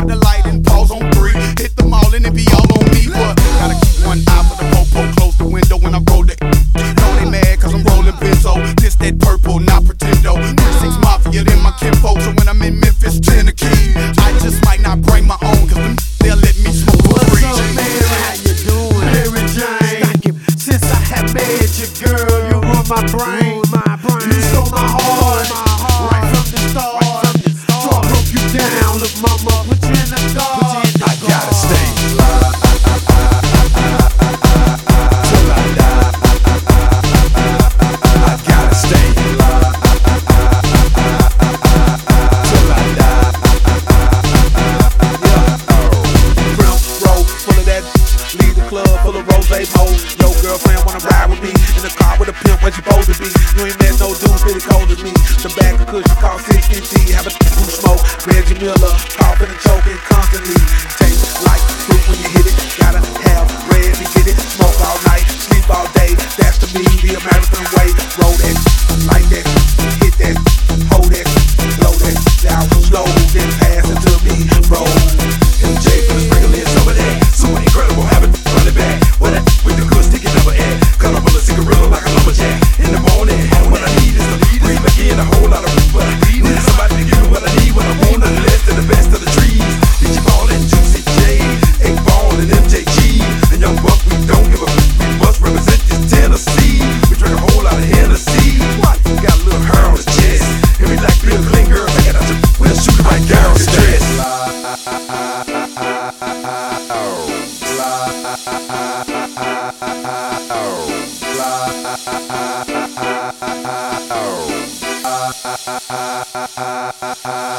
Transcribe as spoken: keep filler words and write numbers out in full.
the light and pause on three. Hit the mall and it be all on me. But gotta keep one eye for the popo. Close the window when I roll it. Know they mad cause I'm rolling benzo. This that purple, not pretendo. three six Mafia, then my kinfolk. So when I'm in Memphis, Tennessee, I just might not bring my own, cause them they'll let me smoke for free. What's up, Mary? How you doing? Mary Jane. Since I have met you, girl, you run my brain. You stole my heart, right from the start. So I broke you down, look, mama, put you in the dark. I gotta stay. Till I die. I gotta stay. Till I die. Yeah. Front row full of that. Leave the club full of rose mo. Yo, girlfriend wanna ride with me in the car with a pimp. Where you supposed to be? You ain't met no dude pretty cold as me. The back of cushion cost six fifty. Have a who smoke. Reggie Miller, coughing and choking constantly. Tastes like fruit when you hit it. Gotta have bread to get it. Smoke all night, sleep all day. That's to me the American way. Roll that, like that, hit that, hold that, blow that. Down slow, then pass it to me. Roll. M J for the sprinkle in some of that. So incredible, have it run it back. What that with the good stick it never end. Cause I roll a cigarette like a lumberjack. In the morning, what I need is to breathe again a whole lot of room. But I need somebody to give me what I need when I want nothing less than the best of the trees. D J Ball and Juicy J, eight Ball and M J G. And Young Buck, we don't give a we must represent this Tennessee. We drink a whole lot of Hennessy. What? Got a little hair on the chest. And we like real clean girls. I got out your we'll shoot it right down the dress. Oh.